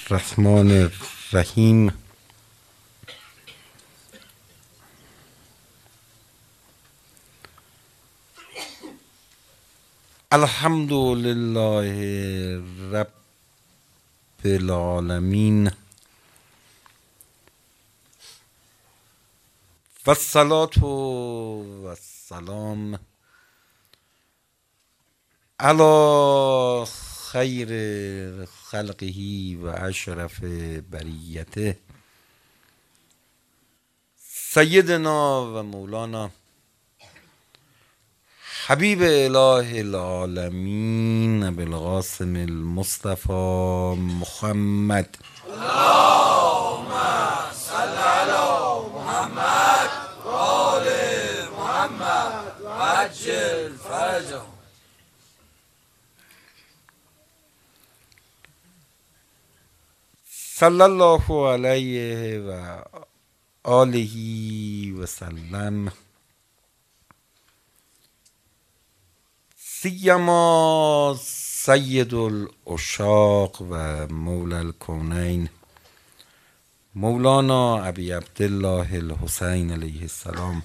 الرحمن الرحیم. الحمد لله رب العالمین و الصلاة و السلام علی خیر خلقه و اشرف بریته سیدنا و مولانا حبیب اله العالمین بالقاسم المصطفى محمد. اللهم صل على محمد و آل محمد و عجل فرجهم. صلی الله علیه و آله و سلم. سیما سید العشاق و مولا الکونین مولانا ابی عبدالله الحسین علیه السلام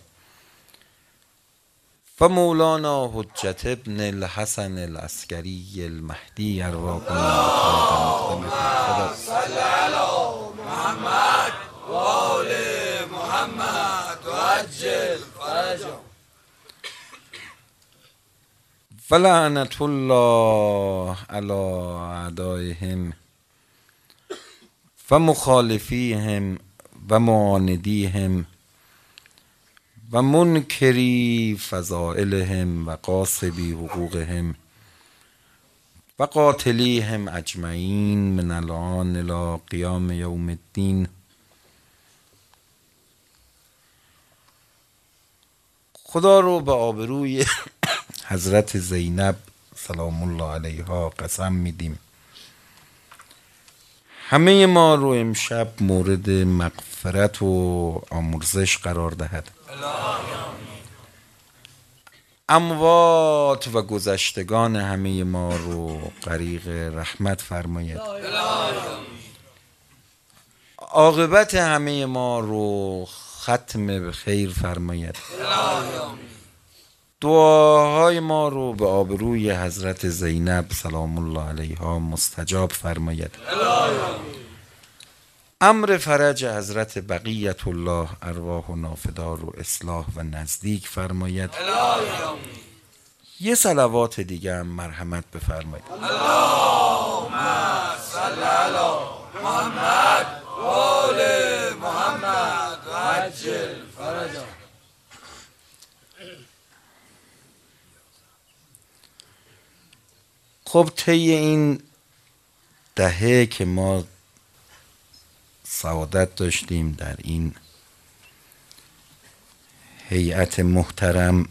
و مولانا حجت ابن الحسن العسکری المهدی ارواحهم صل علی محمد و آل محمد و عجل فرجهم. ولعنت الله علی اعدائهم و مخالفیهم و معاندیهم و منکری فضائلهم و قاصبی حقوقهم و قاتلیهم اجمعین من الان الی قیام یوم الدین. خدا رو به آبروی حضرت زینب سلام الله علیها قسم میدیم همه ما رو امشب مورد مغفرت و آمرزش قرار دهد. اموات و گذشتگان همه ما رو غریق رحمت فرماید. عاقبت همه ما رو ختم به خیر فرماید. دعاهای ما رو به آبروی حضرت زینب سلام الله علیها مستجاب فرماید. امر فرج حضرت بقیت الله ارواح نافدا رو اصلاح و نزدیک فرماید. یه صلوات دیگه هم مرحمت بفرمایید. اللهم صل علی محمد و آل محمد و عجل فرجهم. خب طی این دهه که ما سعادت داشتیم در این هیئت محترم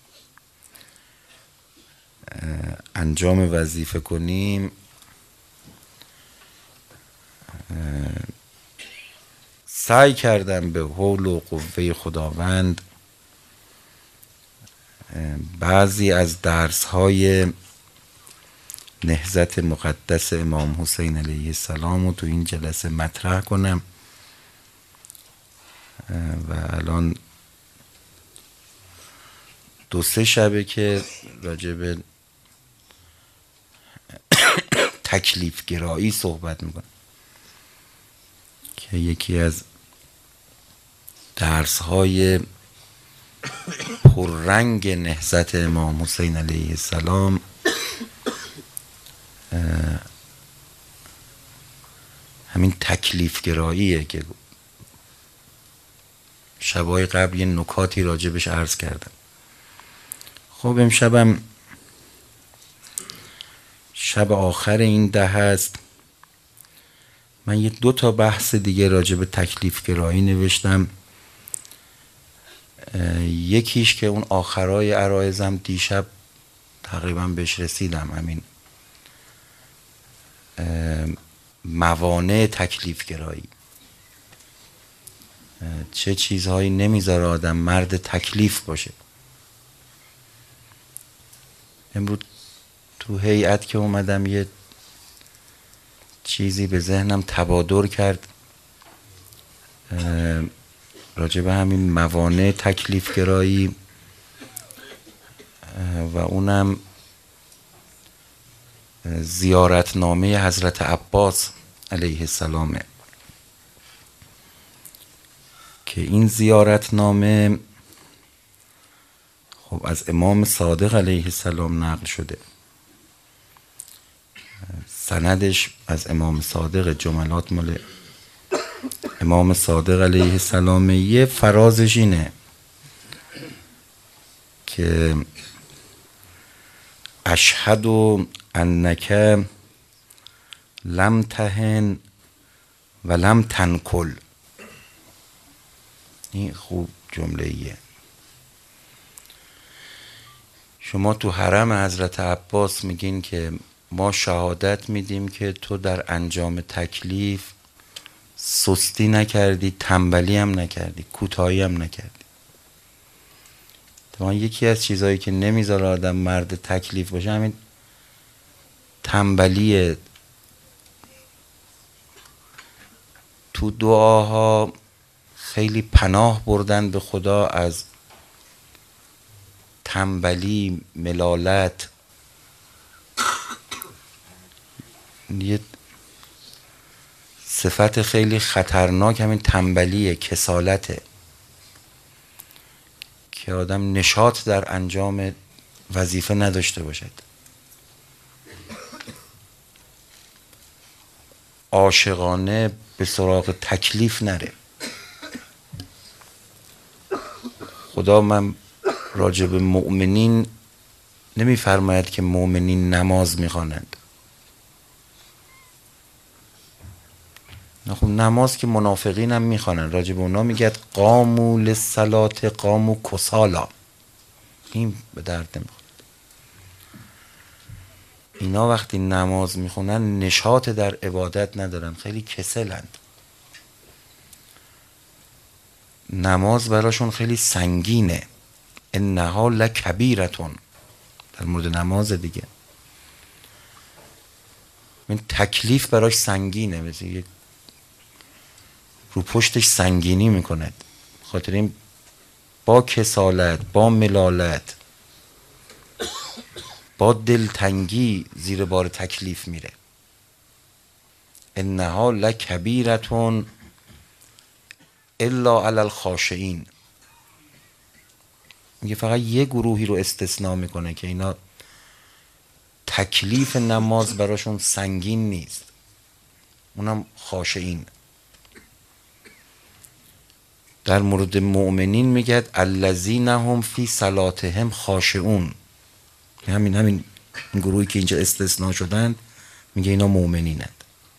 انجام وظیفه کنیم، سعی کردم به حول و قوه خداوند بعضی از درس‌های نهضت مقدس امام حسین علیه السلام رو تو این جلسه مطرح کنم و الان 2-3 شبه که راجع به تکلیف گرایی صحبت میکنم که یکی از درس‌های پررنگ نهضت امام حسین علیه السلام همین تکلیف گراییه که شبای قبل یه نکاتی راجبش عرض کردم. خب امشبم شب آخر این ده هست. من یه 2 بحث دیگه راجب تکلیف گرایی نوشتم. یکیش که اون آخرای عرایزم دیشب تقریبا بهش رسیدم، همین موانع تکلیف گرایی، چه چیزهایی نمیذاره آدم مرد تکلیف باشه. امروز تو هیئت که اومدم یه چیزی به ذهنم تبادر کرد راجع به همین موانع تکلیف گرایی و اونم زیارتنامه حضرت عباس علیه السلام، که این زیارتنامه خب از امام صادق علیه السلام نقل شده، سندش از امام صادق، جملات مال امام صادق علیه السلام. یه فرازش اینه که اشهد انک لم تهن و لم تنکل. این خوب جمله ایه. شما تو حرم حضرت عباس میگین که ما شهادت میدیم که تو در انجام تکلیف سستی نکردی، تنبلی هم نکردی، کوتاهی هم نکردی. تو یکی از چیزهایی که نمیذاره آدم مرد تکلیف باشه همین تنبلیه. تو دعاها خیلی پناه بردن به خدا از تنبلی، ملالت. یه صفت خیلی خطرناک همین تنبلیه، کسالته، که آدم نشاط در انجام وظیفه نداشته باشد. عاشقانه به سراغ تکلیف نره. خدا من راجع به مؤمنین نمیفرماید که مؤمنین نماز میخوانند. خب نماز که منافقین هم میخوانند، راجع به اونا میگه قاموا للصلاة قاموا کسالا. این به درد نمیخوره. اینا وقتی نماز میخونن نشاط در عبادت ندارن، خیلی کسلند. نماز براشون خیلی سنگینه. انها لکبیرتون. در مورد نماز دیگه این تکلیف براش سنگینه، مثل رو پشتش سنگینی میکند. خاطر این با کسالت، با ملالت، با دلتنگی زیر بار تکلیف میره. انها لکبیرتون الا علی الخاشعین. میگه فقط یه گروهی رو استثناء میکنه که اینا تکلیف نماز براشون سنگین نیست، اونم خاشعین. در مورد مؤمنین میگه الذین هم فی صلاتهم خاشعون. همین این گروهی که اینجا استثناء شدن میگه اینا مؤمنینند.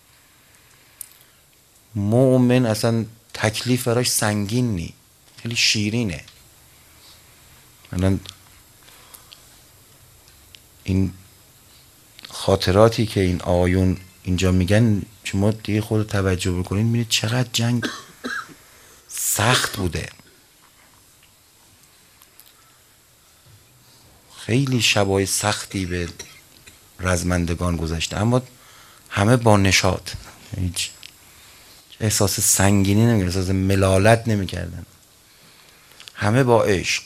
مؤمن اصلا تکلیف براش سنگین نی، خیلی شیرینه. الان این خاطراتی که این آیون اینجا میگن شما دیگه خود توجه بکنید میبینید چقدر جنگ سخت بوده. خیلی شبای سختی به رزمندگان گذشته، اما همه با نشاط، هیچ احساس سنگینی نمیکردن، احساس ملالت نمیکردن، همه با عشق.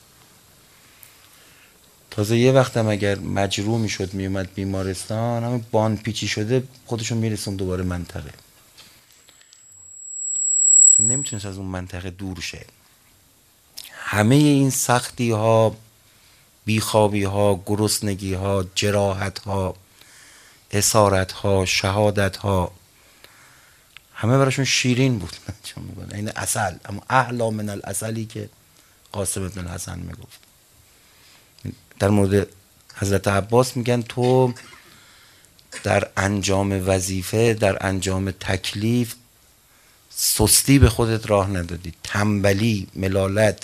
تازه یه وقتم اگر مجروح میشد میومد بیمارستان، همه باند پیچی شده خودشون میرسون دوباره منطقه، نمیتونست از اون منطقه دور شه. همه این سختی ها، بیخوابی ها، گرسنگی ها، جراحت ها، اسارت ها، شهادت ها، همه براشون شیرین بود. چون میگن این عسل، اما احلا من العسلی که قاسم ابن الحسن میگفت. در مورد حضرت عباس میگن تو در انجام وظیفه، در انجام تکلیف سستی به خودت راه ندادی، تنبلی، ملالت.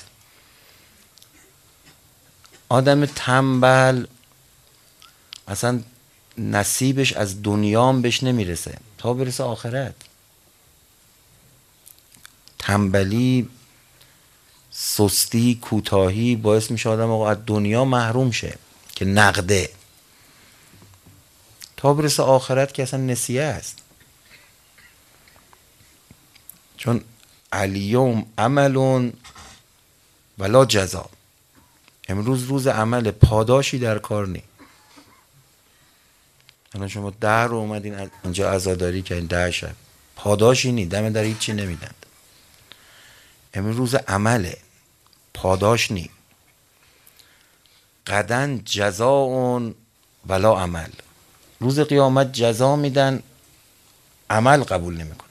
آدم تنبل اصلا نصیبش از دنیام بهش نمیرسه تا برسه آخرت. تنبلی، سستی، کوتاهی باعث میشه آدم آقا از دنیا محروم شه که نقده، تا برسه آخرت که اصلا نسیه است. چون الیوم عمل ولا جزا، امروز روز عمل، پاداشی در کار نی. الان شما 10 رو اومدین اینجا عزاداری کردین، 10 شب پاداشی نی، دم در هیچی نمیدن. امروز روز عمله، پاداش نی. غدن جزاء ولا عمل، روز قیامت جزا میدن، عمل قبول نمیکنند.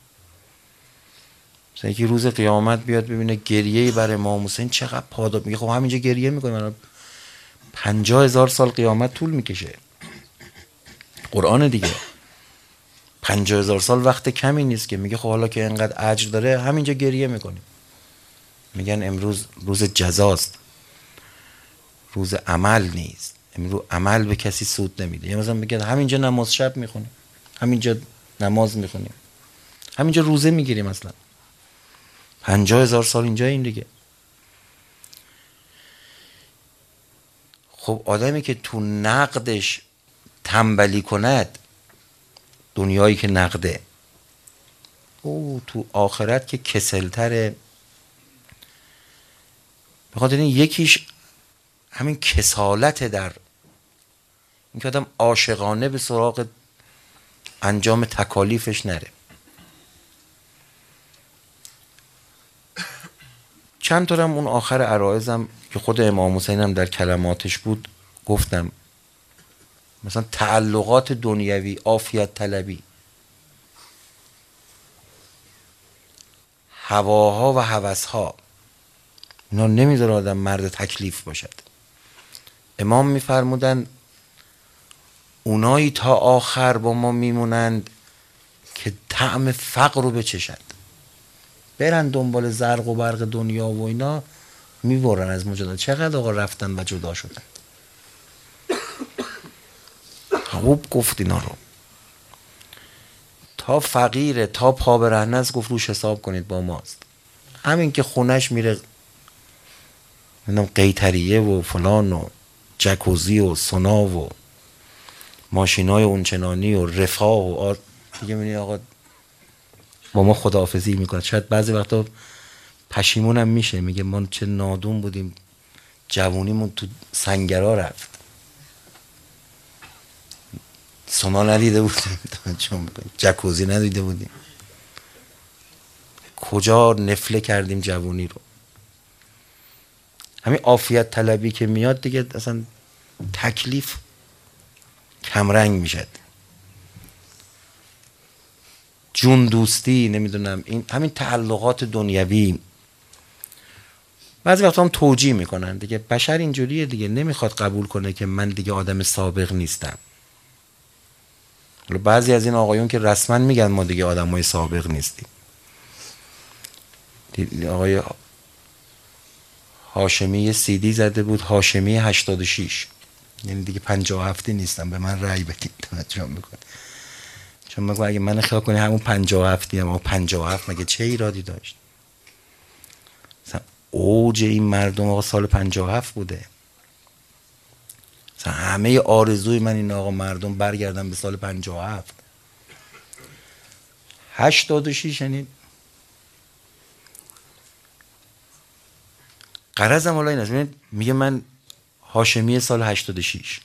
مثلا یکی روز قیامت بیاد ببینه گریه‌ای برای امام حسین چقدر پاداش، میگه خب همینجا گریه میکنه، 50,000 سال قیامت طول میکشه. قرآن دیگه 50,000 سال وقت کمی نیست که. میگه خب حالا که اینقدر اجر داره همینجا گریه میکنیم. میگن امروز روز جزاست، روز عمل نیست. امروز عمل به کسی سود نمیده. یا مثلا میگه همینجا نماز شب میخونیم، همینجا نماز میخونیم، همینجا روزه میگیریم. اصلا 50,000 سال اینجا این دیگه. خب آدمی که تو نقدش تنبلی کند، دنیایی که نقده، او تو آخرت که کسلتره. بخاطر این یکیش همین کسالت، در این که آدم عاشقانه به سراغ انجام تکالیفش نره. چند طورم اون آخر عرایزم که خود امام حسین هم در کلماتش بود گفتم، مثلا تعلقات دنیوی، عافیت طلبی، هواها و هوسها، اینا نمیذاره آدم مرد تکلیف باشد. امام میفرمودن اونایی تا آخر با ما میمونند که طعم فقر رو بچشند، برن دنبال زرق و برق دنیا و اینا، میبرن از مجاهدت. چقدر آقا رفتن و جدا شدن. خوب گفت اینا رو. تا فقیره، تا پا برهنه است، گفت روش حساب کنید با ماست. همین که خونش میره قیطریه و فلان و جکوزی و سونا و ماشینای اونچنانی و رفاه و دیگه، میبینی آقا با ما خداحافظی میکنه. شاید بعضی وقتا پشیمونم میشه، میگه ما چه نادون بودیم، جوونیمون تو سنگرا رفت، سونا ندیده بودیم، جکوزی ندیده بودیم، کجا نفله کردیم جوونی رو. همین عافیت طلبی که میاد دیگه اصلا تکلیف کمرنگ میشد. جون دوستی، نمیدونم این همین تعلقات دنیوی بعضی وقتا هم توجیه میکنن دیگه. بشر اینجوریه دیگه، نمیخواد قبول کنه که من دیگه آدم سابق نیستم. بعضی از این آقایون که رسما میگن ما دیگه آدمای سابق نیستیم. آقای هاشمی یه CD زده بود، هاشمی 86، یعنی دیگه 57 نیستم، به من رأی بدید. توجه میکنه، چون مگه اگه من خیال کنی همون 57 اما 57 مگه چه ایرادی داشت؟ مثلا اوج این مردم آقا سال 57 بوده. مثلا همه آرزوی من این آقا مردم برگردن به سال 57. 86 یعنی غرضم حالا این است، میگه من هاشمی سال 86.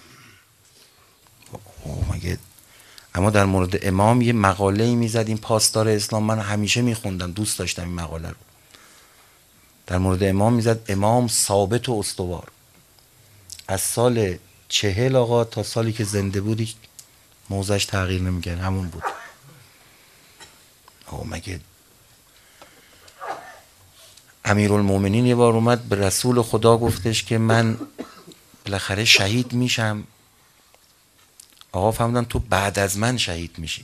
مگه اما در مورد امام یه مقاله‌ای میزد این پاسدار اسلام، من همیشه میخوندم، دوست داشتم این مقاله رو. در مورد امام میزد امام ثابت و استوار، از سال 40 آقا تا سالی که زنده بودی موضعش تغییر نمیکرد، همون بود. مگه امیرالمومنین یه بار اومد به رسول خدا گفتش که من بالاخره شهید میشم. آقا فهمیدن تو بعد از من شهید میشی،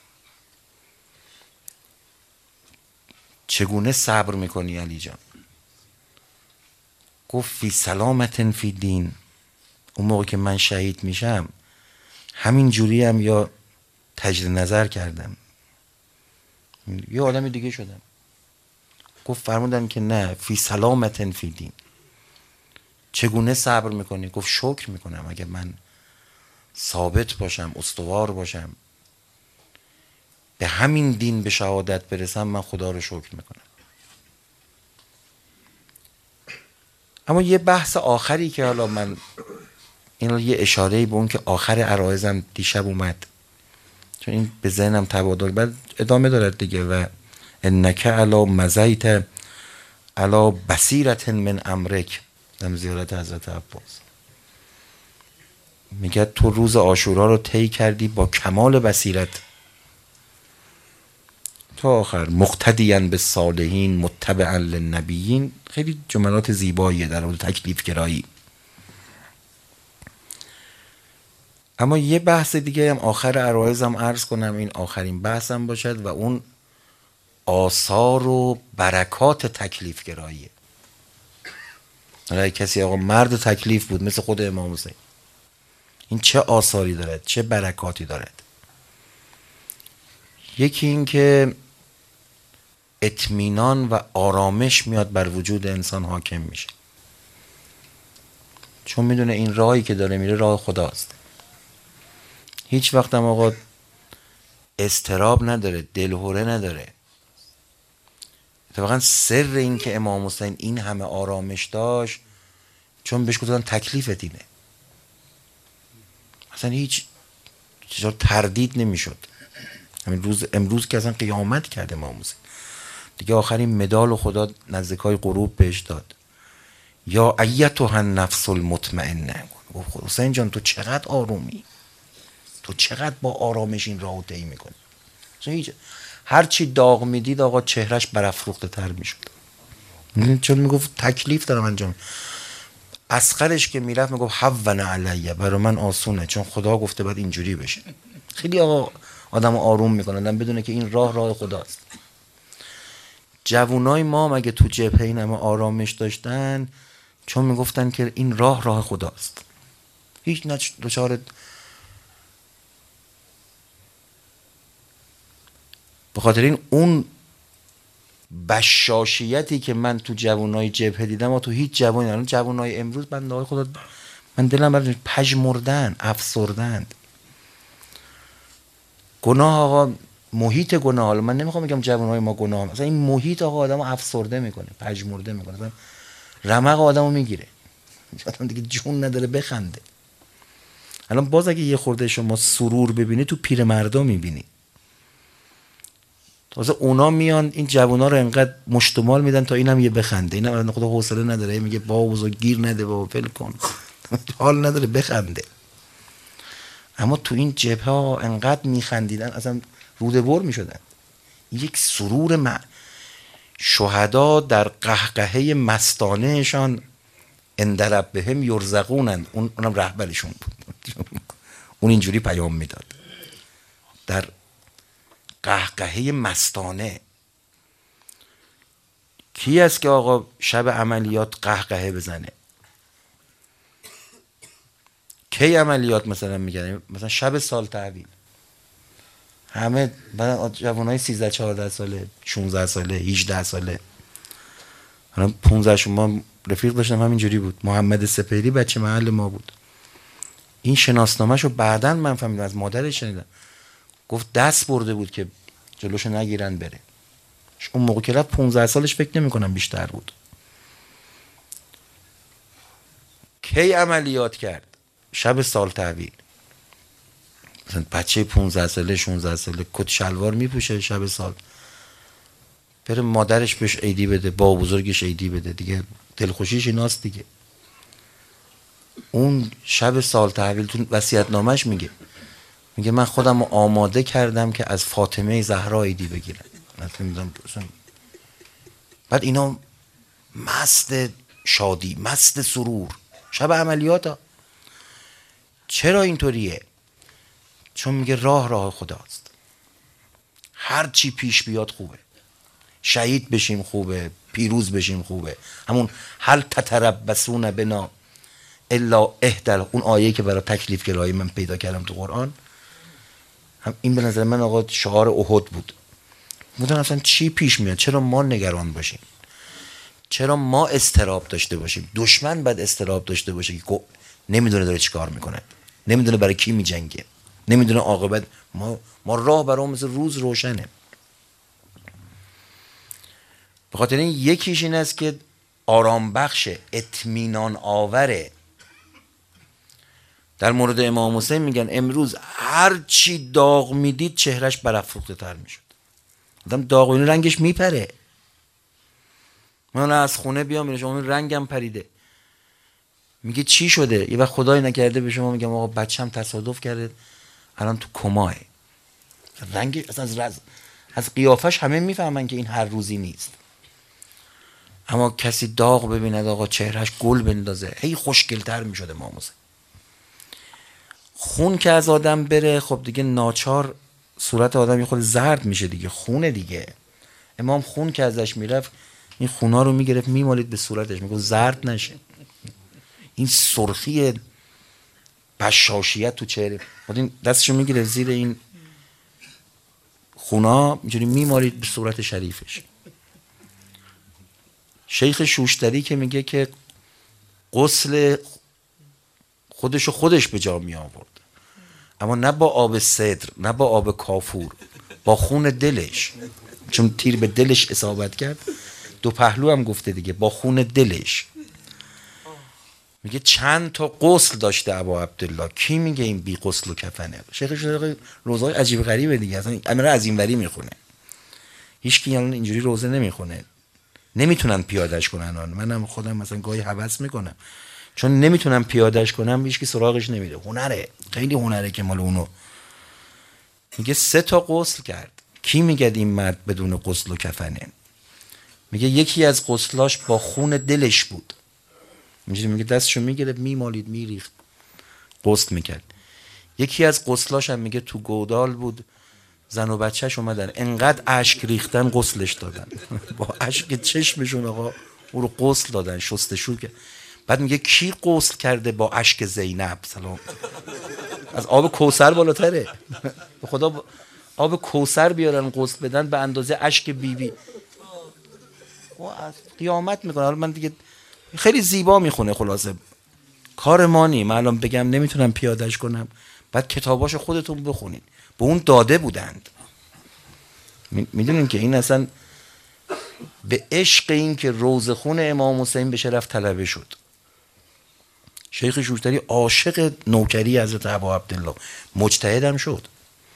چگونه صبر میکنی علی جان؟ گفت فی سلامت فی دین، اون موقع که من شهید میشم همین جوری هم یا تجدید نظر کردم یه آدم دیگه شدم. گفت فرمودن که نه، فی سلامت فی دین. چگونه صبر میکنی؟ گفت شکر میکنم، اگه من ثابت باشم، استوار باشم، به همین دین به شهادت برسم، من خدا رو شکر میکنم. اما یه بحث آخری که حالا من این یه اشاره‌ای به اون که آخر عرایزم دیشب اومد، چون این به ذهنم تبادل بعد ادامه دارد دیگه. و انک علی مزیت علی بصیرت من امرک، در زیارت حضرت عباس میگه تو روز عاشورا رو طی کردی با کمال بصیرت تا آخر. مقتدیاً بالصالحین متبعاً للنبیین، خیلی جملات زیباییه در مورد تکلیف گرایی. اما یه بحث دیگه هم آخر عرایزم عرض کنم، این آخرین بحثم باشد و اون آثار و برکات تکلیف گراییه. کسی آقا مرد تکلیف بود مثل خود امام حسین، این چه آثاری دارد، چه برکاتی دارد؟ یکی این که اطمینان و آرامش میاد بر وجود انسان حاکم میشه، چون میدونه این راهی که داره میره راه خداست. هیچ وقت هم آقا اضطراب نداره، دلهوره نداره. اتفاقا سر این که امام حسین این همه آرامش داشت چون بهش گفتن تکلیفت اینه، اصلا هیچ چیزا تردید نمیشد. همین امروز که اصلا قیامت کرد امام حسین دیگه، آخرین مدال خدا نزدیکای غروب بهش داد. یا ایتها النفس المطمئنه، حسین جان تو چقدر آرومی، تو چقدر با آرامش این راهو طی میکنی. هر چی داغ میدید آقا چهرش برافروخته تر میشد، چون میگفت تکلیف دارم انجام. اصغرش که میرفت میگفت هون علیه، برای من آسونه چون خدا گفته باید اینجوری بشه. خیلی آقا آدم آروم میکنه بدونه که این راه خداست. جوانای ما مگه تو جبهه این همه آرامش داشتن چون میگفتن که این راه خداست. هیچ دچار به خاطر این اون بشاشیتی که من تو جوانای جبهه دیدم و تو هیچ جوانی الان جوانای امروز بنده خدا من دلم برای پژمردن، افسردند. گناه آقا، محیط گناه، حالا من نمیخوام بگم جوانای ما گناه، مثلا این محیط آقا آدمو افسرده میکنه، پژمرده میکنه، مثلا رمق آدمو میگیره، آدم دیگه جون نداره بخنده. الان باز اگه یه خورده شما سرور ببینی تو پیرمردا میبینی، تازه اونا میان این جوونا رو انقدر مشتمال میدن تا اینم یه بخنده. اینم خدا حوصله نداره، میگه با بزرگ گیر نده بابا ول کن، حال نداره بخنده. اما تو این جبهه ها انقدر میخندیدن اصلا روده بر میشدن. یک سرور شهدا در قهقهه مستانهشان عند ربهم یرزقونند، اونم رهبرشون بود. اون اینجوری پیام میداد در قهقهه مستانه. کی است که آقا شب عملیات قهقهه بزنه؟ کی عملیات مثلا میگن؟ مثلا شب سال تحویل، همه جوانای 13 14 ساله 16 ساله 18 ساله، الان 15 شما رفیق داشتم همینجوری بود. محمد سپهری بچه محل ما بود. این شناسنامه‌شو بعداً من فهمیدم، از مادرش شنیدم، گفت دست برده بود که جلوشو نگیرن بره. اون موقع که رفت 15 سالش فکر نمی‌کنم بیشتر بود. کی عملیات کرد؟ شب سال تحویل. مثلا بچه 15 ساله 16 ساله کت شلوار میپوشه شب سال، بره مادرش بهش عیدی بده، با بزرگش عیدی بده، دیگه دلخوشیش ایناست دیگه. اون شب سال تحویل تو وصیت‌نامه‌اش میگه من خودم رو آماده کردم که از فاطمه زهرا عیدی بگیرم. بعد اینا مست شادی، مست سرور، شب عملیات ها. چرا اینطوریه؟ چون میگه راه خداست، هر چی پیش بیاد خوبه، شهید بشیم خوبه، پیروز بشیم خوبه. همون هل تتربصون بنا الا احدى، اون آیه که برای تکلیف گرایی من پیدا کردم تو قرآن، هم این به نظر من آقا شعار احد بود. بودن اصلا چی پیش میاد؟ چرا ما نگران باشیم؟ چرا ما استراب داشته باشیم؟ دشمن باید استراب داشته باشه که نمیدونه داره چی کار میکنه، نمیدونه برای کی میجنگه. نمیدونه عاقبت. ما راه برام مثل روز روشنه. به خاطر این یکیش این است که آرام بخشه، اطمینان آوره. در مورد امام حسین میگن امروز هر چی داغ میدید چهرش برافروخته تر میشد. آدم داغونی رنگش میپره. من از خونه بیام میگم شما رنگم پریده، میگه چی شده؟ یه وقت خدای نکرده به شما میگم آقا بچه‌م تصادف کرده الان تو کماه. رنگ اصلا از قیافش همه میفهمن که این هر روزی نیست. اما کسی داغ ببیند آقا چهرهش گل بندازه هی خوشگل‌تر میشده امام حسین. خون که از آدم بره خب دیگه ناچار صورت آدم یه خود زرد میشه دیگه، خونه دیگه. امام خون که ازش میرفت این خونا رو میگرفت میمالید به صورتش، میگه زرد نشه. این سرخی بشاشیت تو چهره، این دستشو میگیره زیر این خونا اینجوری میمالید به صورت شریفش. شیخ شوشتری که میگه که غسل خودش به جا می آورد، اما نه با آب سدر نه با آب کافور، با خون دلش، چون تیر به دلش اصابت کرد. دو پهلو هم گفته دیگه، با خون دلش. میگه چند تا غسل داشته ابا عبدالله، کی میگه این بی غسل و کفنه؟ شیخ روزای عجیب غریبه دیگه، اصلا امره از این وری میخونه، هیچ کی الان اینجوری روزه نمیخونه، نمیتونن پیادهش کنن. منم خودم مثلا گاهی هوس میکنم، چون نمیتونم پیادهش کنم هیچ کی سراغش نمیره. هنره، خیلی هنره که مال اونو. میگه 3 تا غسل کرد. کی میگه این مرد بدون غسل و کفنه؟ میگه یکی از غسلاش با خون دلش بود. میگه دستشو میگرفت میمالید میریخت غسل میکرد. یکی از غسلاش هم میگه تو گودال بود، زن و بچهش اومدن انقدر اشک ریختن غسلش دادن با اشک چشمشون آقا او رو غسل دادن، شستشو کرد. بعد میگه کی غسل کرده با اشک زینب؟ سلام، از آب کوثر بالاتره. به خدا آب کوثر بیارن غسل بدن به اندازه اشک بیبی و از قیامت میکنه. حالا من دیگه خیلی زیبا میخونه، خلاصه کار ما نی. من الان بگم نمیتونم پیادهش کنم، بعد کتاباشو خودتون بخونین، به اون داده بودند. میدونین که این اصلا به عشق این که روزخون امام حسین بشه رفت طلبه شد. شیخ شوشتری عاشق نوکری حضرت ابا عبدالله، مجتهدم شد،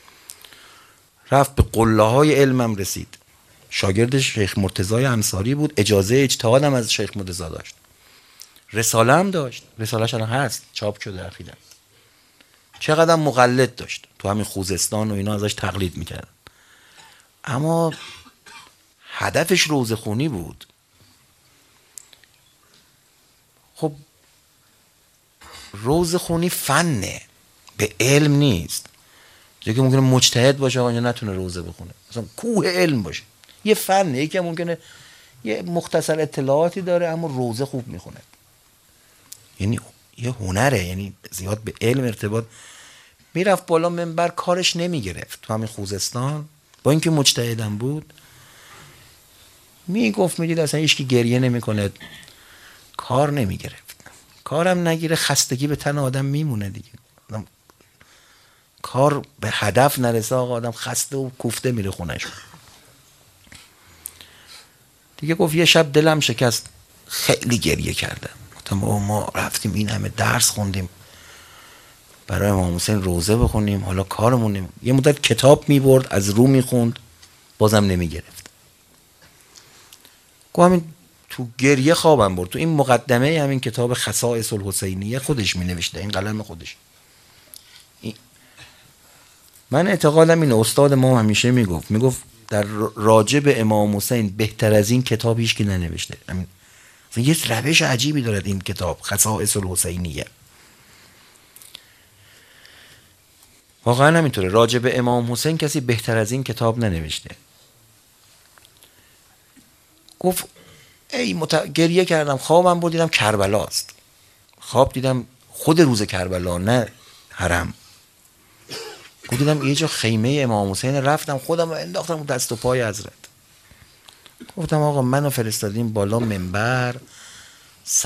رفت به قله های علمم رسید. شاگرد شیخ مرتضی انصاری بود، اجازه اجتهادم از شیخ مرتضی داشت، رساله هم داشت، رسالهش الان هست چاپ شده اخیراً. چقدر مقلد داشت، تو همین خوزستان و اینا ازش تقلید میکردن، اما هدفش روزخونی بود. خب روزخونی فنه، به علم نیست. جایی که ممکنه مجتهد باشه آقا نتونه روزه بخونه، مثلا کوه علم باشه، یه فنه. یکی هم ممکنه یه مختصر اطلاعاتی داره اما روزه خوب میخونه، یعنی یه هنره، یعنی زیاد به علم ارتباط. میرفت بالا منبر کارش نمیگرفت تو همین خوزستان، با اینکه مجتهدم بود میگفت میدید اصلا هیچکی گریه نمیکنه، کار نمیگرفت. کارم نگیره خستگی به تن آدم میمونه دیگه، آدم کار به هدف نرسه آقا آدم خسته و کوفته میره خونش دیگه. گفت یه شب دلم شکست، خیلی گریه کردم، گفتم ما رفتیم این همه درس خوندیم برای امام حسین روزه بخونیم، حالا کارمون نمی... یه مدت کتاب میبرد از رو میخوند بازم نمیگرفت. گفت همین تو گریه خوابم برد. تو این مقدمه همین کتاب خصائص الحسینیه خودش مینوشته، این قلم خودش. من اعتقادم اینه، استاد ما همیشه میگفت در راجع به امام حسین بهتر از این کتاب هیچ کی ننوشته. همین یه روش عجیبی دارد این کتاب خصائص الحسینیه، واقعا همینطوره. راجع به امام حسین کسی بهتر از این کتاب ننوشته. گفت گریه کردم، خوابم بود، دیدم کربلاست. خواب دیدم خود روز کربلا، نه حرم. گفت دیدم یه جا خیمه امام حسین، رفتم خودم انداختم دست و پای حضرت. گفتم آقا منو فرستادیم بالا منبر،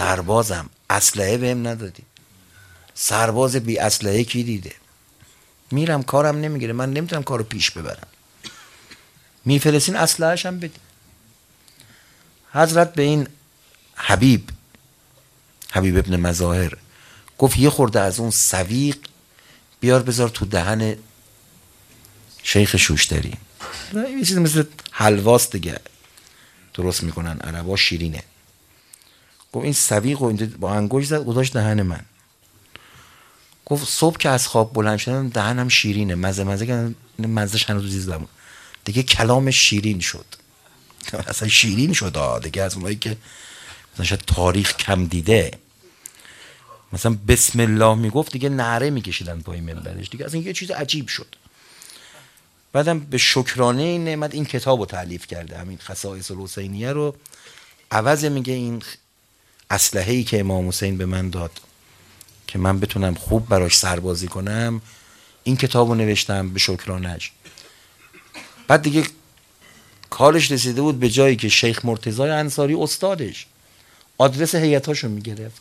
سربازم، اسلحه بهم ندادی. سرباز بی اسلحه کی دیده؟ میرم کارم نمیگیره، من نمیتونم کارو پیش ببرم. میفرستین اسلحه‌اش هم بدین. حضرت به این حبیب ابن مظاهر گفت یه خورده از اون سویق بیار بذار تو دهن شیخ شوشتری. یه چیز مثل حلواست دیگه، درست میکنن عربا، شیرینه. گفت این سویق و با انگشت زد گذاشت دهن من. گفت صبح که از خواب بلند شدم دهنم شیرینه، مزه کردم، مزهش هنوز زیر زبون دیگه، کلامش شیرین شد. اصلا شیرین شد دیگه، از اونایی که مثلا شاید تاریخ کم دیده، مثلا بسم الله میگفت دیگه نعره میکشیدن پای منبرش دیگه، اصلا یه چیز عجیب شد. بعدم به شکرانه این نعمت این کتابو تالیف کرده، همین خصائص الحسینیه رو. عوض میگه این اسلحه‌ای که امام حسین به من داد که من بتونم خوب براش سربازی کنم، این کتابو نوشتم به شکرانه‌اش. بعد دیگه کارش رسیده بود به جایی که شیخ مرتضی انصاری استادش آدرس هیئتاشو میگرفت.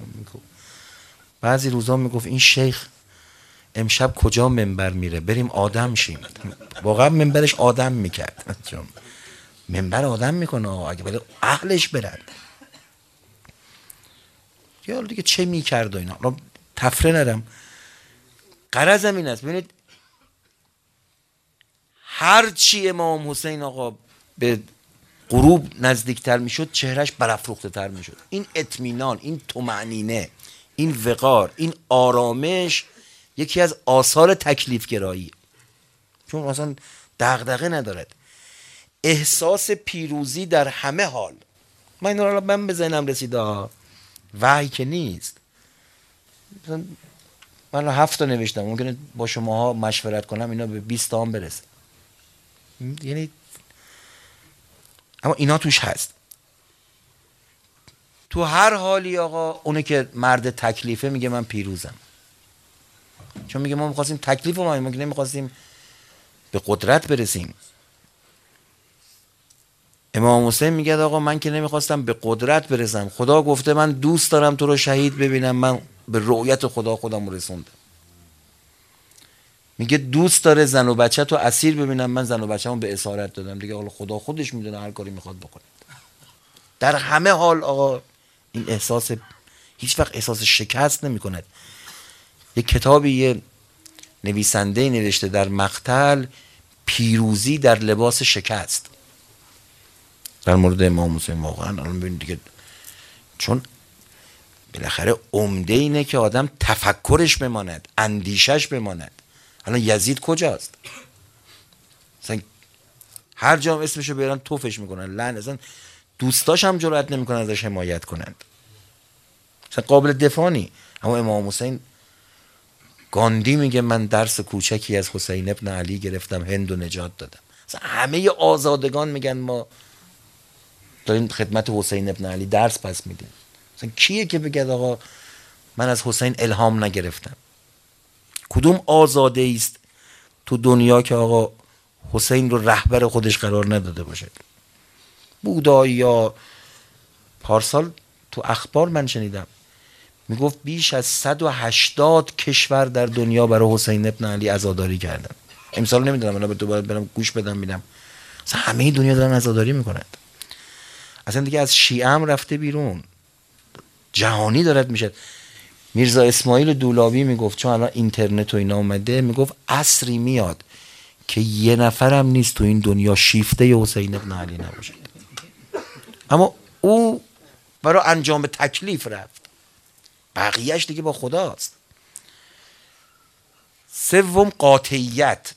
بعضی روزا میگفت این شیخ امشب کجا منبر میره، بریم آدم شیم. واقعا منبرش آدم میکرد، منبر آدم میکنه اگه بله اهلش برن. یا دیگه چه میکرد و اینا، را تفره ندم. غرضم این است ببینید هر چی امام حسین آقا به غروب نزدیکتر میشد چهرش برافروخته تر میشد. این اطمینان، این طمأنینه، این وقار، این آرامش یکی از آثار تکلیف گرایی، چون اصلا دغدغه ندارد، احساس پیروزی در همه حال. من به ذهنم رسیده، وحی که نیست. من 7 تا نوشتم، ممکنه با شماها مشورت کنم اینا به 20 تا هم برسه. یعنی اما اینا توش هست. تو هر حالی آقا اونه که مرد تکلیفه میگه من پیروزم، چون میگه ما میخواستیم تکلیف رو، ما نمیخواستیم به قدرت برسیم. امام حسین میگه آقا من که نمیخواستم به قدرت برسم، خدا گفته من دوست دارم تو رو شهید ببینم، من به رؤیت خدا خودم رسوندم. میگه دوست داره زن و بچه تو اسیر ببینم، من زن و بچه‌مو به اسارت دادم دیگه، حالا خدا خودش میدونه هر کاری میخواد بکنه. در همه حال آقا این احساس، هیچ وقت احساس شکست نمیکند. یک کتابی یه نویسنده نوشته در مقتل، پیروزی در لباس شکست، در مورد امام حسین. واقعا الان ببینید دیگه، چون بالاخره عمده اینه که آدم تفکرش بماند، اندیشش بماند. الان یزید کجاست؟ مثلا هر جا اسمشو بیارن توفش میکنن، لعن، اصلا دوستاش هم جرئت نمیکنن ازش حمایت کنند، مثلا قابل دفاع نی. اما امام حسین، گاندی میگه من درس کوچکی از حسین ابن علی گرفتم، هندو نجات دادم. مثلا همه آزادگان میگن ما داریم خدمت حسین ابن علی درس پس میدیم. مثلا کیه که بگه آقا من از حسین الهام نگرفتم؟ کدوم آزاده است تو دنیا که آقا حسین رو رهبر خودش قرار نداده باشه؟ بودایی یا پارسال تو اخبار من شنیدم میگفت بیش از 180 کشور در دنیا برای حسین ابن علی عزاداری کردن. امسال نمیدونم، من دوباره برم گوش بدم ببینم. مثلا همه دنیا دارن عزاداری میکنن. اصلا دیگه از شیعه هم رفته بیرون، جهانی دارد میشه. میرزا اسماعیل دولابی میگفت، چون الان اینترنت و اینا اومده، میگفت عصری میاد که یه نفرم نیست تو این دنیا شیفته حسین ابن علی نباشه. اما او برای انجام تکلیف رفت، بقیهش دیگه با خداست. سوم قاطعیت.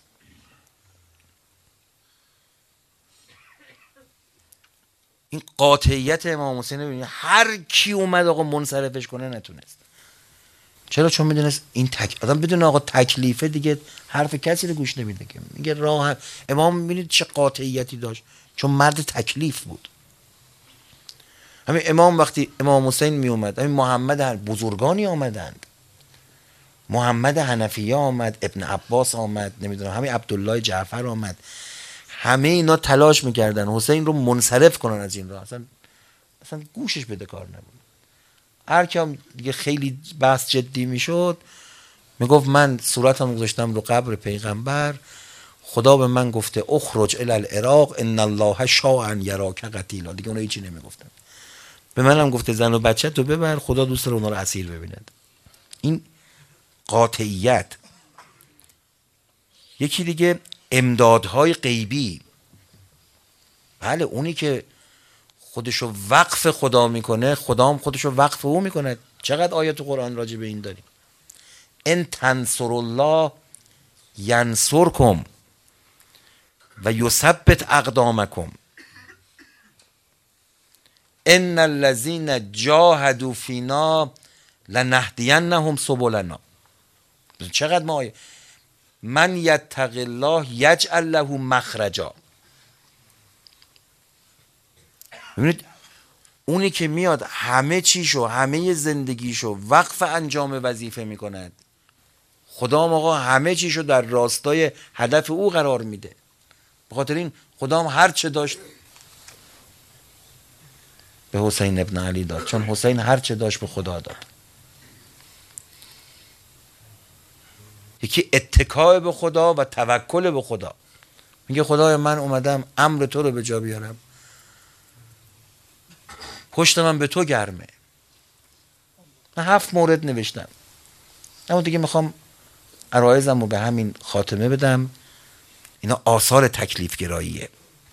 این قاطعیت امام حسین رو ببینید، هر کی اومد آقا منصرفش کنه نتونست. چرا؟ چون میدونست این آدم بدون آقا تکلیفه دیگه حرف کسی رو گوش نمیده که میگه راه. امام میبینید چه قاطعیتی داشت، چون مرد تکلیف بود. همین امام وقتی امام حسین می اومد، همین محمد، بزرگانی آمدند، محمد حنفیه آمد، ابن عباس آمد، نمیدونم همین عبدالله جعفر آمد، همه اینا تلاش میکردن حسین رو منصرف کنن از این راه. اصلا گوشش بده کار نبود. هر کم دیگه خیلی بحث جدی میشد، میگفت من صورتم گذاشتم رو قبر پیغمبر، خدا به من گفته اخرج الی العراق ان الله شاء ان یراک قتیلا. دیگه اونها هیچی نمیگفتن. به منم گفته زن و بچه تو ببر، خدا دوست داره اونها رو اسیر ببیند. این قاطعیت. یکی دیگه امدادهای غیبی. بله اونی که خودشو وقف خدا میکنه، خدا هم خودشو وقف او میکنه. چقدر آیات قرآن راجع به این داریم. ان تنصر الله ینصرکم و یثبت اقدامکم ان الذین جاهدوا فینا لنهدینهم سبلنا. چقدر ما من یتق الله یجعل له مخرجا. ببینید اونی که میاد همه چیشو همه زندگیشو وقف انجام وظیفه میکند، خدا هم آقا همه چیشو در راستای هدف او قرار میده. به خاطر این خدا هم هر چه داشت به حسین ابن علی داد، چون حسین هر چه داشت به خدا داد. یکی اتکای به خدا و توکل به خدا. میگه خدای من اومدم امر تو رو به جا بیارم، پشت من به تو گرمه. من 7 مورد نوشتم، اما دیگه میخوام عرایزم رو به همین خاتمه بدم. اینا آثار تکلیف گراییه.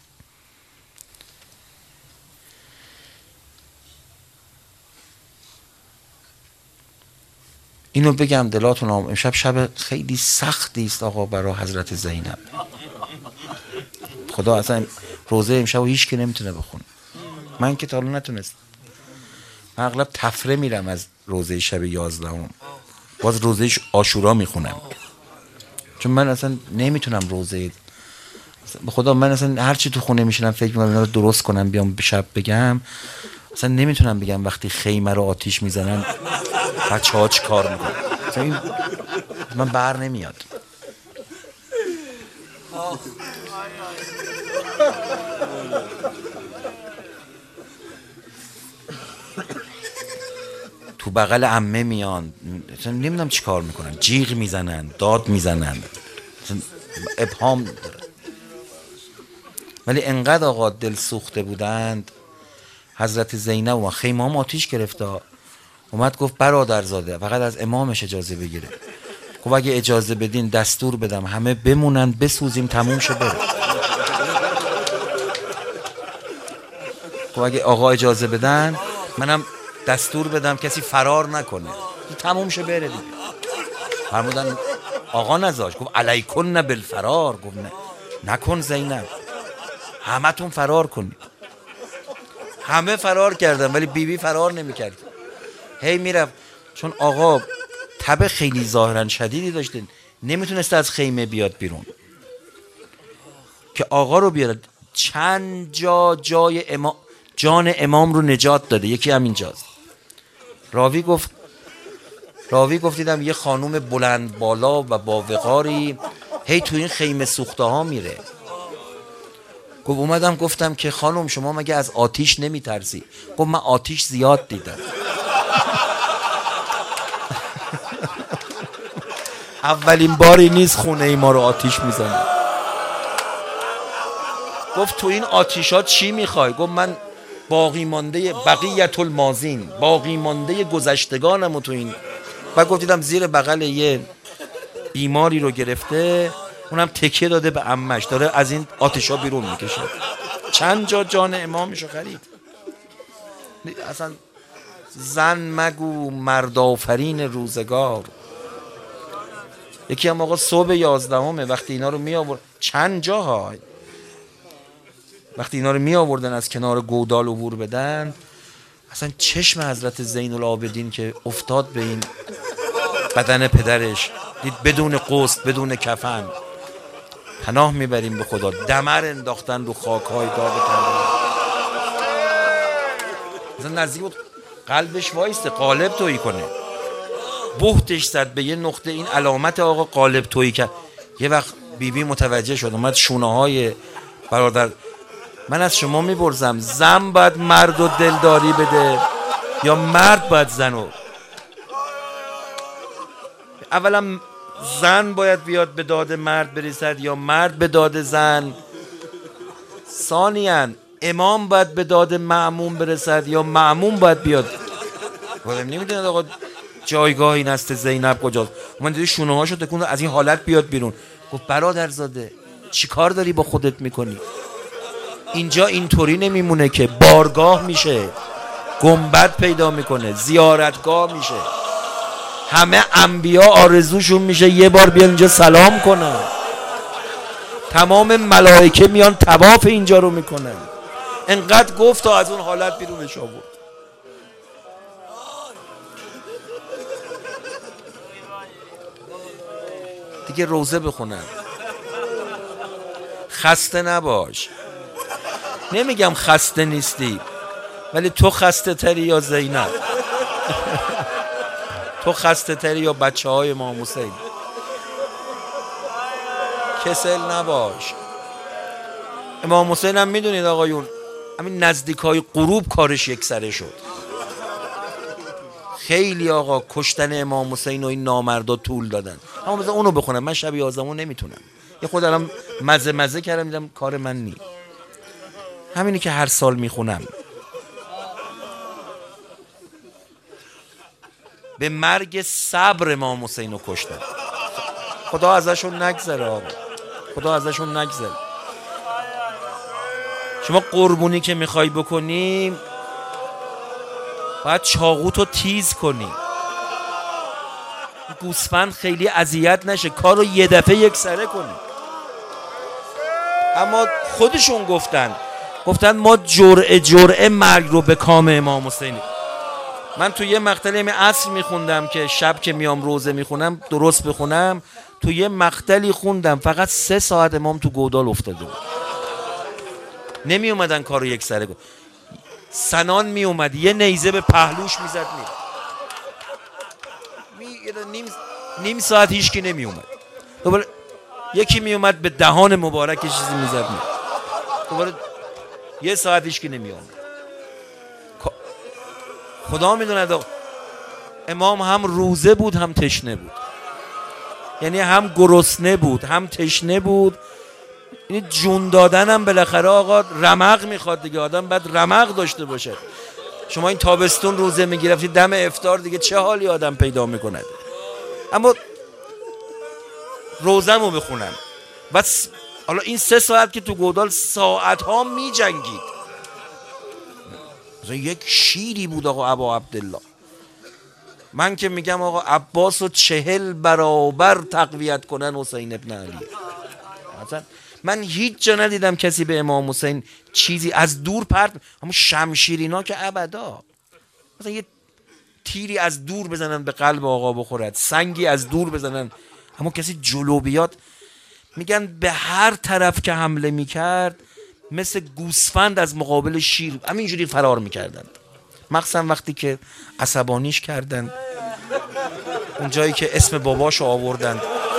اینو بگم دلاتون هم امشب شب خیلی سختی است آقا برای حضرت زینب. خدا اصلا روزه امشب رو هیچ که نمیتونه بخونه. من که تا حالا نتونستم. من اغلب تفره میرم از روزه شب 11 باز روزه عاشورا میخونم، چون من اصلا نمیتونم روزه. به خدا من اصلا هر چی تو خونه میشینم فکر میکنم اینا رو درست کنم بیام شب بگم، اصلا نمیتونم بگم وقتی خیمه رو آتیش میزنن بچه‌ها چی کار میکنن. اصلا این من بر نمیاد. تو بغل عمه میان، نمیدونم چی کار میکنن، جیغ میزنن، داد میزنن، ابهام داره. ولی انقدر آقا دل سوخته بودند. حضرت زینب و خیمه هم آتیش گرفته، اومد گفت برادرزاده فقط از امامش اجازه بگیره. گفت اگه اجازه بدین دستور بدم همه بمونن بسوزیم تموم شه بره. گفت اگه آقا اجازه بدن منم دستور بدم کسی فرار نکنه تموم شه بره دیگه. فرمودن آقا نذاش، گفت علیکن بالفرار. گفت نه نکن زینب، همه تون فرار کنید. همه فرار کردن ولی بیبی فرار نمی‌کرد. هی میرفت، چون آقا تب خیلی ظاهرا شدیدی داشته، نمیتونست از خیمه بیاد بیرون که آقا رو بیاره. چند جای جان امام رو نجات داده، یکی همینجاست. راوی گفت دیدم یه خانوم بلند بالا و با وقاری هی تو این خیمه سوخته ها میره. گفت اومدم گفتم که خانم شما مگه از آتیش نمیترسی؟ گفت من آتیش زیاد دیدم. اولین باری نیست خونه ای ما رو آتیش میزنه. گفت تو این آتیشات چی میخوای؟ گفت من باقی مانده بقیت الماضین، باقی مانده گذشتگانم و تو این. بعد گفت دیدم زیر بغل یه بیماری رو گرفته، اونم تکیه داده به عمش، داره از این آتشا بیرون میکشه. چند جا جان امامشو خرید. اصلا زن مگو مرد آفرین روزگار. یکی هم آقا صبح 11 وقتی اینا رو می آورد، چند جاها وقتی اینا رو می آوردن از کنار گودال عبور بدن، اصلا چشم حضرت زین العابدین که افتاد به این بدن پدرش، دید بدون قسط بدون کفن. پناه میبریم به خدا. دمر انداختن رو خاک‌های داغ کربلا. مثلا نزدیک بود قلبش وایسته قالب تویی کنه، بهتش زد به یه نقطه. این علامت آقا قالب تویی کرد. یه وقت بیبی متوجه شد، اومد شونه‌های برادر، من از شما میپرسم زن باید مرد و دلداری بده یا مرد باید زنو؟ اولا زن باید بیاد به داد مرد برسد یا مرد به داد زن؟ ثانیاً امام باید به داد مأموم برسد یا مأموم باید بیاد؟ نمیدونید آقا جایگاهی نست زینب کجاست؟ من دیدی شونه هاشو تکون از این حالت بیاد بیرون. گفت برادرزاده چی کار داری با خودت میکنی؟ اینجا اینطوری نمیمونه که بارگاه میشه، گنبد پیدا میکنه، زیارتگاه میشه. همه انبیا آرزوشون میشه یه بار بیان اینجا سلام کنن. تمام ملائکه میان طواف اینجا رو میکنن. انقدر گفت تا از اون حالت بیرونش آورد. دیگه روزه بخونن. خسته نباش. نمیگم خسته نیستی، ولی تو خسته تری یا زینب؟ تو خسته تری یا بچه های امام حسین؟ کسل نباش. امام حسین هم میدونید آقایون همین نزدیک های غروب کارش یک سره شد. خیلی آقا کشتن امام حسین و این نامردا طول دادن. اما بذار اونو بخونم، من شب 11 نمیتونم. یه خود الان مزه کردم دیدم کار من نی. همینی که هر سال میخونم. به مرگ صبر امام حسین رو کشتن. خدا ازشون نگذره آقا، خدا ازشون نگذره. شما قربونی که میخوای بکنی باید چاقوتو تیز کنی، گوسفند خیلی اذیت نشه، کارو یه دفعه یک سره کنی. اما خودشون گفتن ما جرعه مرگ رو به کام امام حسین. من تو یه مقطعی عصر میخوندم که شب که میام روزه میخونم درست بخونم، تو یه مقطعی خوندم فقط 3 ساعت امام تو گودال افتاده بود. نمی اومدن کارو یک سره کن. سنان می اومد یه نیزه به پهلوش میزد نیم ساعت هیچکی نمی اومد. دوباره یکی می اومد به دهان مبارک چیزی میزد دوباره یه ساعت هیچکی نمی اومد. خدا میدونه امام هم روزه بود هم تشنه بود، یعنی هم گرسنه بود هم تشنه بود. این جون دادن هم بالاخره آقا رمق میخواد دیگه، آدم باید رمق داشته باشه. شما این تابستون روزه میگرفتی دم افطار دیگه چه حالی آدم پیدا میکند. اما روزمو بخونم بس. حالا این 3 ساعت که تو گودال ساعت ها میجنگید. یک شیری بود آقا ابا عبدالله. من که میگم آقا عباس رو 40 برابر تقویت کنن حسین ابن علی. من هیچ جا ندیدم کسی به امام حسین چیزی از دور پرت، اما شمشیرینا که ابدا. مثلا یه تیری از دور بزنن به قلب آقا بخورد، سنگی از دور بزنن، اما کسی جلو بیاد. میگن به هر طرف که حمله میکرد مثل گوسفند از مقابل شیر همینجوری فرار میکردن. مخصوصا وقتی که عصبانیش کردن، اون جایی که اسم باباشو آوردن،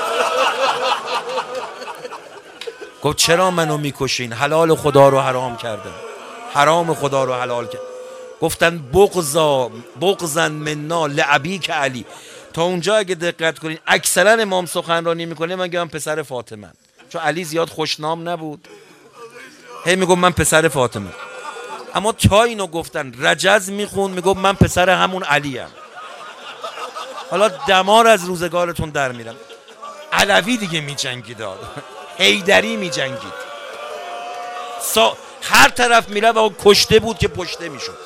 گفت چرا منو میکشین؟ حلال خدا رو حرام کردن، حرام خدا رو حلال کرد. گفتن بغضا منا لابیک علی. تا اونجا اگه دقت کنین اکثرا امام سخنرانی میکنه من میگم پسر فاطمه، چون علی زیاد خوشنام نبود، هی میگم من پسر فاطمه. اما تا اینو گفتن رجز میخون میگم من پسر همون علی ام. حالا دمار از روزگارتون در میرم. علوی دیگه میجنگید، حیدری میجنگید، هر طرف میره و کشته بود که پشته میشد.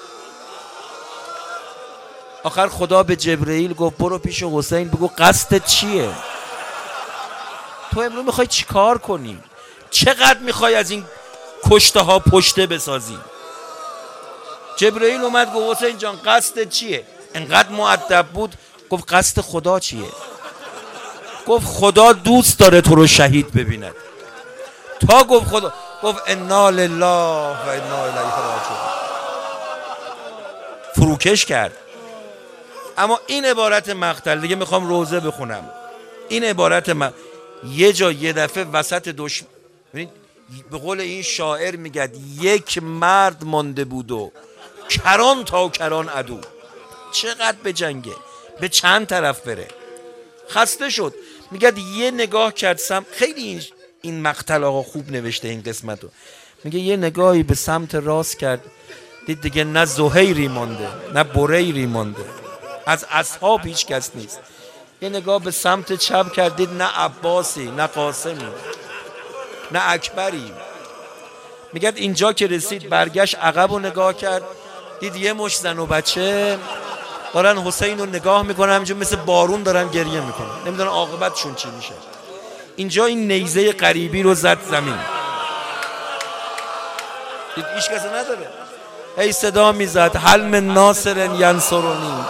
آخر خدا به جبرئیل گفت برو پیش حسین بگو قصدت چیه؟ تو امروز میخوای چی کار کنی؟ چقدر میخوای از این کشته ها پشته بسازی؟ جبرئیل اومد گفت حسین جان قصدت چیه؟ انقدر مؤدب بود گفت قصد خدا چیه؟ گفت خدا دوست داره تو رو شهید ببیند. تا گفت خدا، گفت انا لله و انا الیه راجعون، فروکش کرد. اما این عبارت مقتل دیگه میخوام روزه بخونم. این عبارت یه جا یه دفعه وسط ببینید به قول این شاعر میگه یک مرد مانده بود و کران تا کران عدو. چقدر به جنگه، به چند طرف بره. خسته شد. میگه یه نگاه کرد خیلی این مقتل آقا خوب نوشته این قسمتو. میگه یه نگاهی به سمت راست کرد، دید دیگه نه زهیری مانده نه بریری مانده، از اصحاب هیچ کس نیست. یه نگاه به سمت چپ کرد، دید نه عباسی نه قاسمی نه اکبری. میگه اینجا که رسید برگشت عقب و نگاه کرد، دید یه مش زن و بچه دارن حسین رو نگاه میکنن، همینجور مثل بارون دارن گریه میکنن، نمیدونن عاقبتشون چی میشه. اینجا این نیزه غریبی رو زد زمین، دید هیچ کسی نداره. هی صدا میزد هل من ناصر ینصرنی،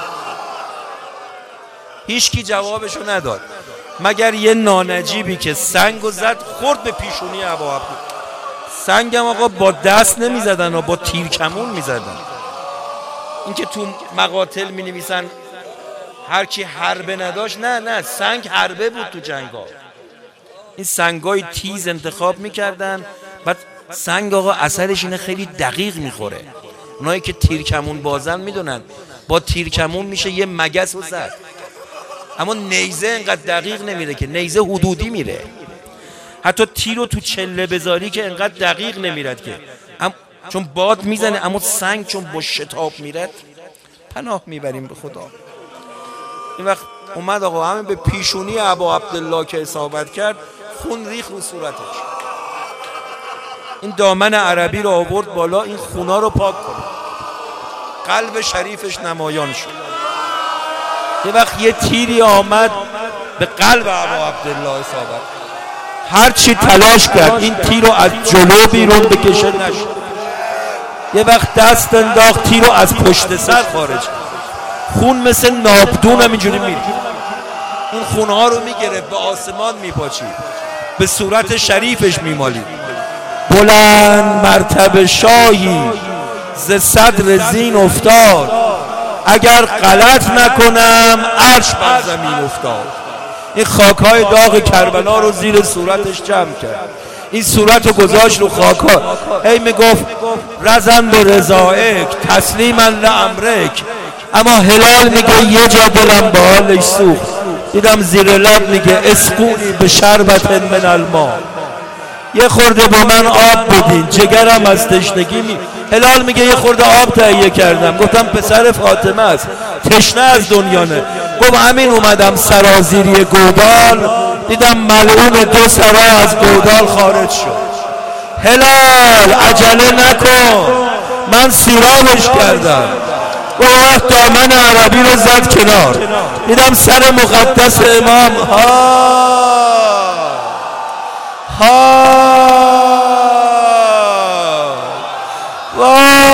هیچ کی جوابشو نداد مگر یه نانجیبی که سنگو زد خورد به پیشونی ابا عبدالله. سنگم آقا با دست نمیزدن و با تیرکمون میزدن. این که تو مقاتل می نویسن هر کی حربه نداشت، نه سنگ حربه بود تو جنگا. این سنگای تیز انتخاب میکردن. بعد سنگ آقا اثرش اینه خیلی دقیق میخوره. اونایی که تیرکمون بازن میدونن با تیرکمون میشه یه مگس رو زد، اما نیزه اینقدر دقیق نمیره که، نیزه حدودی میره. حتی تیر رو تو چله بذاری که اینقدر دقیق نمیرد که، چون باد میزنه، اما سنگ چون با شتاب میرد. پناه میبریم به خدا. این وقت اومد آقا همین به پیشونی ابا عبدالله که اصابت کرد، خون ریخ رو صورتش. این دامن عربی رو آورد بالا، این خونا رو پاک کنه. قلب شریفش نمایان شد. یه وقت یه تیری آمد به قلب ابا عبدالله اصابت، هر چی تلاش کرد این تیر رو از جلو بیرون بکشه نشد. یه وقت دست انداخت تیر رو از پشت سر خارج، خون مثل ناپدون همینجوری میره. این خونها رو میگرفت به آسمان میپاچید، به صورت شریفش میمالید. بلند مرتبه شاهی ز صدر زین افتاد، اگر غلط نکنم عرش بر زمین افتاد. این خاکهای داغ کربلا رو زیر صورتش جمع کرد، این صورت رو گذاشت رو خاکها. هی میگفت رزند و رضائک تسلیما لامرک، اما هلال میگه یه جا دلم با حالش سوخت. دیدم زیر لب میگه اسقونی به شربت من الماء، یه خورده با من آب بدین جگرم از تشنگی هلال میگه یه خورده آب تهیه کردم. گفتم پسر فاطمه است، تشنه از دنیا نه. گفت همین اومدم سرازیری گودال، دیدم ملعون 2 سرا از گودال خارج شد. هلال عجله نکن، من سیرابش کردم. و وقت دامن عربی رو زد کنار، دیدم سر مقدس امام ها